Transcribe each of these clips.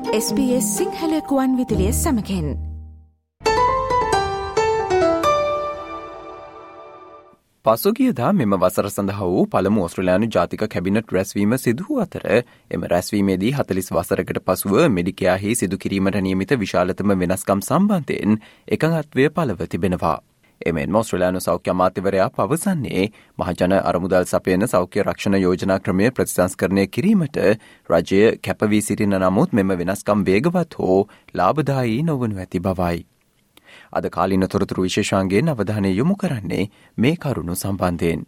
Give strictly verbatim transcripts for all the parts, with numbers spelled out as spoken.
S B S Sinhala කුවන් විදුලිය සමගින් පසුගියදා මෙම වසර සඳහා වූ පළමු ඕස්ට්‍රේලියානු ජාතික කැබිනට් රැස්වීම සිදු වූ අතර එම රැස්වීමේදී හතළිස් වසරකට පසුව මෙඩිකයාහි සිදු කිරීමට නියමිත විශාලතම වෙනස්කම් සම්බන්ධයෙන් එකඟත්වය පළව තිබෙනවා. එමෙන්ම ඕස්ට්‍රේලියානු සෞඛ්‍ය අමාත්‍යවරයා පවසන්නේ මහජන අරමුදල් සපයන සෞඛ්‍ය රක්ෂණ යෝජනා ක්‍රමය ප්‍රතිසංස්කරණය කිරීමට රජය කැපවී සිටින නමුත් මෙම වෙනස්කම් වේගවත් හෝ ලාභදායී නොවනු ඇති බවයි. අද කාලින තොරතුරු විශේෂාංගයෙන් අවධානය යොමු කරන්නේ මේ කරුණු සම්බන්ධයෙන්.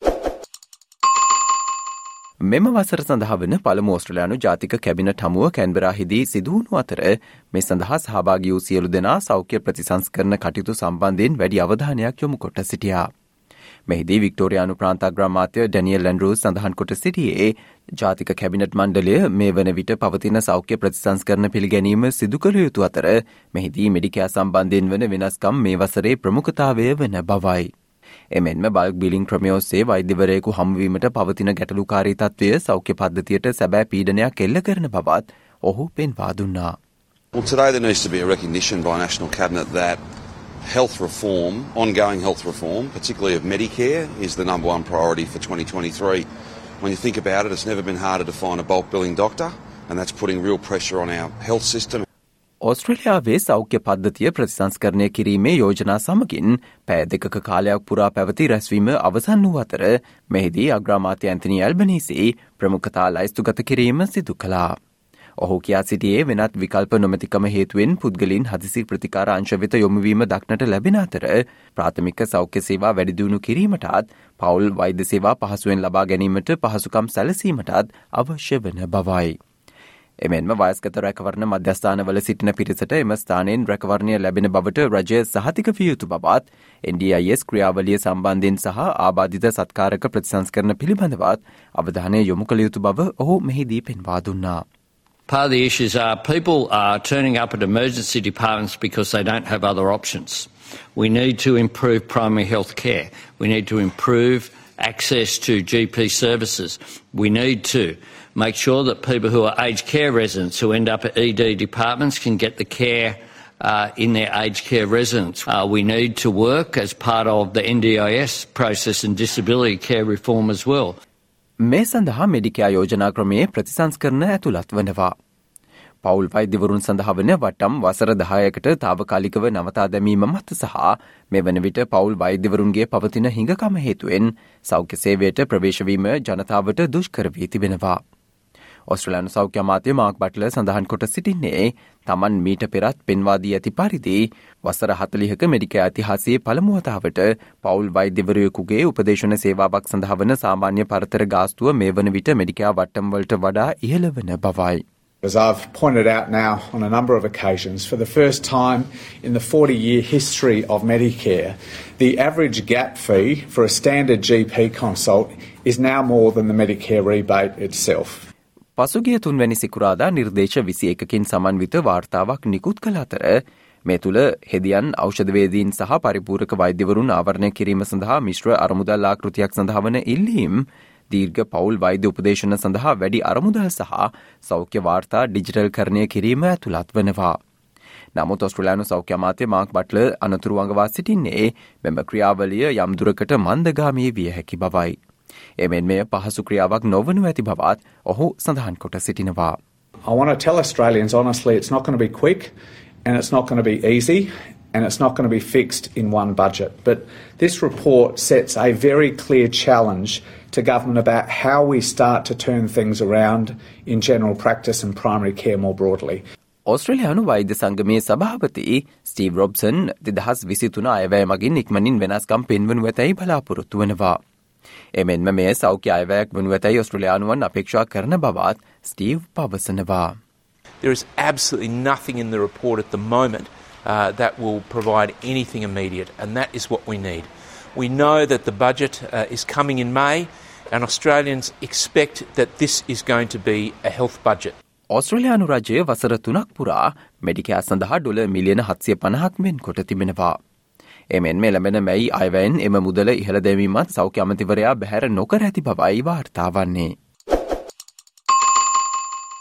මෙම වසර සඳහා වන පළමු ඕස්ට්‍රේලියානු ජාතික කැබිනට් හමුව කැන්බරාහිදී සිදු වුණු අතර මේ සඳහා සහභාගී වූ සියලු දෙනා සෞඛ්‍ය ප්‍රතිසංස්කරණ කටයුතු සම්බන්ධයෙන් වැඩි අවධානයක් යොමු කොට සිටියා. මෙහිදී වික්ටෝරියානු ප්‍රාන්ත අග්‍රාමාත්‍ය ඩැනියල් ඇන්ඩ්‍රූස් සඳහන් කොට සිටියේ ජාතික කැබිනට් මණ්ඩලය මේ වන විට පවතින සෞඛ්‍ය ප්‍රතිසංස්කරණ පිළිගැනීම සිදු කළ යුතු අතර මෙහිදී මෙඩිකෑ සම්බන්ධයෙන් වන වෙනස්කම් මේ වසරේ ප්‍රමුඛතාවය වන බවයි. එමෙන්ම බල්ක් බිලිං ක්‍රමය ඔස්සේ වෛද්‍යවරයෙකු හමුවීමට පවතින ගැටලුකාරී තත්ත්වය සෞඛ්‍ය පද්ධතියට සැබෑ පීඩනයක් එල්ල කරන බවත් ඔහු පෙන්වා දුන්නා. Well, today there needs to be a recognition by National Cabinet that health reform, ongoing health reform, particularly of Medicare, is the number one priority for twenty twenty-three. When you think about it, it's never been harder to find a bulk billing doctor, and that's putting real pressure on our health system. ඕස්ට්‍රේලියාවේ සෞඛ්‍ය පද්ධතිය ප්‍රතිසංස්කරණය කිරීමේ යෝජනා සමගින් පැය දෙකක කාලයක් පුරා පැවති රැස්වීම අවසන් වූ අතර මෙහිදී අග්‍රාමාත්‍ය ඇන්තනි ඇල්බනීසි ප්‍රමුඛතා ලයිස්තුගත කිරීම සිදු කළා. ඔහු කියා සිටියේ වෙනත් විකල්ප නොමැතිකම හේතුවෙන් පුද්ගලින් හදිසි ප්‍රතිකාර අංශ වෙත යොමුවීම දක්නට ලැබෙන අතර ප්‍රාථමික සෞඛ්‍ය සේවා වැඩි දියුණු කිරීමටත් පවුල් වෛද්‍ය සේවා පහසුවෙන් ලබා ගැනීමට පහසුකම් සැලසීමටත් අවශ්‍ය වන බවයි. එමෙන්ම වයස්ගත රැකවරණ මධ්‍යස්ථානවල සිටින පිරිසට එම ස්ථානයෙන් රැකවරණය ලැබෙන බවට රජය සහතික විය යුතු බවත් N D I S ක්‍රියාවලිය සම්බන්ධයෙන් සහ ආබාධිත සත්කාරක ප්‍රතිසංස්කරණ පිළිබඳවත් අවධානය යොමු කළ යුතු බව ඔහු මෙහිදී පෙන්වා දුන්නා. Part of the issues are people are turning up at emergency departments because they don't have other options. We need to improve primary health care. We need to improve access to G P services. We need to make sure that people who are aged care residents who end up at E D departments can get the care uh, in their aged care residence. Uh, we need to work as part of the N D I S process and disability care reform as well. මේ සඳහා මෙඩිකෑ යෝජනා ක්‍රමයේ ප්‍රතිසංස්කරණ ඇතුළත් වනවා. පවුල් වෛද්‍යවරුන් සඳහා වන වටම් වසර දහයකට තාවකාලිකව නවතා දැමීම මත සහ මෙවන විට පවුල් වෛද්‍යවරුන්ගේ පවතින හිඟකම හේතුවෙන් සෞඛ්‍ය සේවයට ප්‍රවේශ වීම ජනතාවට දුෂ්කර වී තිබෙනවා. ඕස්ට්‍රේලියානු සෞඛ්‍ය අමාත්‍ය මාක් බට්ලර් සඳහන් කොට සිටින්නේ තමන් මීට පෙරත් පෙන්වා දී ඇති පරිදි වසර හතළිහක මෙඩිකෑ ඉතිහාසයේ පළමු වතාවට පවුල් වෛද්‍යවරයෙකුගේ උපදේශන සේවාවක් සඳහා වන සාමාන්‍ය පරතර ගාස්තුව මේ වන විට මෙඩිකෑ වට්ටම් වලට වඩා ඉහළ වන බවයි. As I've pointed out now on a number of occasions, for the first time in the forty-year history of Medicare, the average gap fee for a standard G P consult is now more than the Medicare rebate itself. පසුගිය තුන්වැනි සිකුරාදා නිර්දේශ විසි එකකින් සමන්විත වාර්තාවක් නිකුත් කළ අතර මේ තුළ හෙදියන් ඖෂධවේදීන් සහ පරිපූරක වෛද්‍යවරුන් ආවරණය කිරීම සඳහා මිශ්‍ර අරමුදල් ආකෘතියක් සඳහා වන ඉල්ලීම් දීර්ඝ පවුල් වෛද්‍ය උපදේශන සඳහා වැඩි අරමුදල් සහ සෞඛ්‍ය වාර්තා ඩිජිටල් කරණය කිරීම ඇතුළත් වනවා. නමුත් ඕස්ට්‍රේලියානු සෞඛ්‍ය අමාත්‍ය මාක් බට්ලර් අනතුරු අඟවා සිටින්නේ මෙම ක්‍රියාවලිය යම් දුරකට මන්දගාමී විය හැකි බවයි. එමෙන් මෙය පහසු ක්‍රියාවක් නොවනු ඇති බවත් ඔහු සඳහන් කොට සිටිනවා. I want to tell Australians honestly it's not going to be quick and it's not going to be easy and it's not going to be fixed in one budget. But this report sets a very clear challenge to government about how we start to turn things around in general practice and primary care more broadly. ඕස්ට්‍රේලියානු වෛද්‍ය සංගමයේ සභාපති Steve රොබ්සන් දෙදහස් විසිතුන අයවැය මගින් ඉක්මනින් වෙනස්කම් පෙන්වනු ඇතැයි බලාපොරොත්තු වනවා. එමෙන්ම මේ සෞඛ්‍ය අයවැයක් වනු ඇතැයි ඕස්ට්‍රේලියානුවන් අපේක්ෂා කරන බවත් ස්ටීව් පවසනවා. There is absolutely nothing in the report at the moment uh, that will provide anything immediate, and that is what we need. We know that the budget uh, is coming in May, and Australians expect that this is going to be a health budget. ඕස්ට්‍රේලියානු රජය වසර තුනක් පුරා මෙඩිකෑ සඳහා dollar මිලියන හත්සිය පනහක් මෙන් කොට තිබෙනවා. එමෙන්ම එළඹෙන මැයි අයවැයෙන් එම මුදල ඉහළ දැමීමත් සෞඛ්‍ය අමාත්‍යවරයා බැහැර නොකර ඇති බවයි වාර්තා වන්නේ.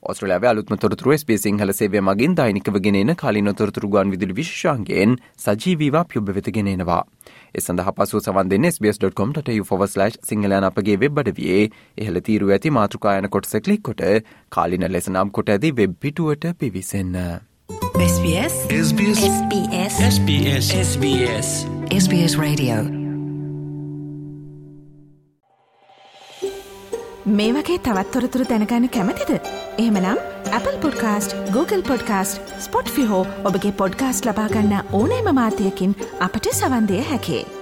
ඔස්ට්‍රේලියාවේ අලුත්ම තොරතුරු එස් බී එස් සිංහල සේවය මගින් දෛනිකව ගෙනෙන කාලීන තොරතුරු ගුවන් විදුලි විශේෂාංගයෙන් සජීවීව අපි ඔබ වෙත ගෙනෙනවා. ඒ සඳහා පසුව සවන් දෙන්න S B S dot com dot A U forward slash Sinhala යන අපගේ වෙබ් අඩවියේ ඉහළ තීරුව ඇති මාතෘකා යන කොටස ක්ලික් කොට කාලීන ලෙස නම් කොට ඇති වෙබ් පිටුවට පිවිසෙන්න. S B S S B S S B S S B S S B S S B S Radio. මේ වගේ තවත් තොරතුරු දැනගන්න කැමතිද? එහෙමනම් Apple Podcast, Google Podcast, Spotify හෝ ඔබගේ පොඩ්කාස්ට් ලබා ගන්න ඕනෑම මාධ්‍යයකින් අපට සවන් දෙන්න හැකියි.